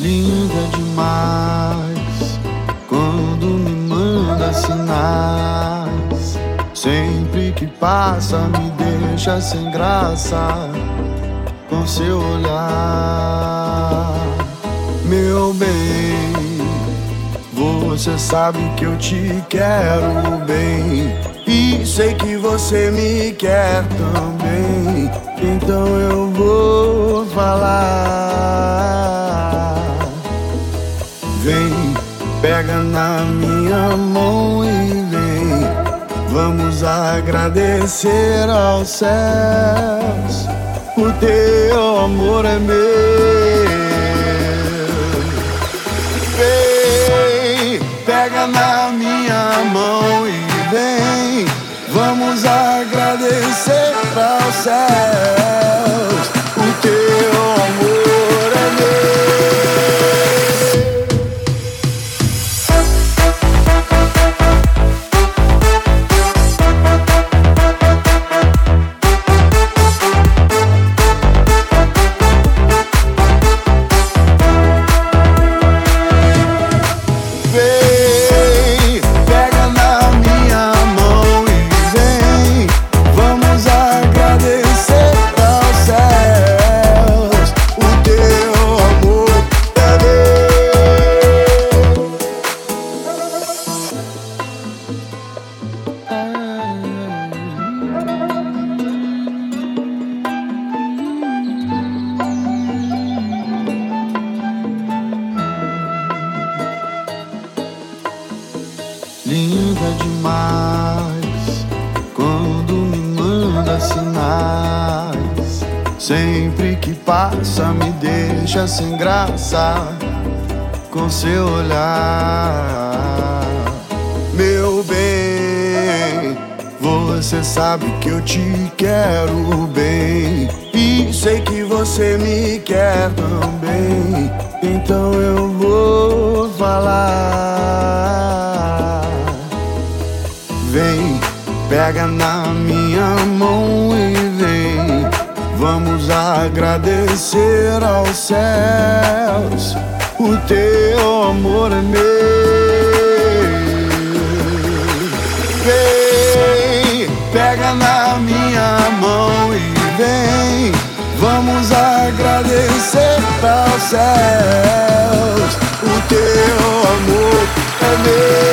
Linda demais quando me manda sinais. Sempre que passa me deixa sem graça com seu olhar. Meu bem, você sabe que eu te quero bem e sei que você me quer também. Então eu vou falar. Vem, pega na minha mão e vem. Vamos agradecer aos céus. O teu amor é meu. Vem, pega na minha mão e vem. Vamos agradecer aos céus. O teu amor é meu. Linda demais quando me manda sinais. Sempre que passa me deixa sem graça com seu olhar. Meu bem, você sabe que eu te quero bem e sei que você me quer também. Então eu vou falar. Vem, pega na minha mão e vem. Vamos agradecer aos céus. O teu amor é meu. Vem, pega na minha mão e vem. Vamos agradecer aos céus. O teu amor é meu.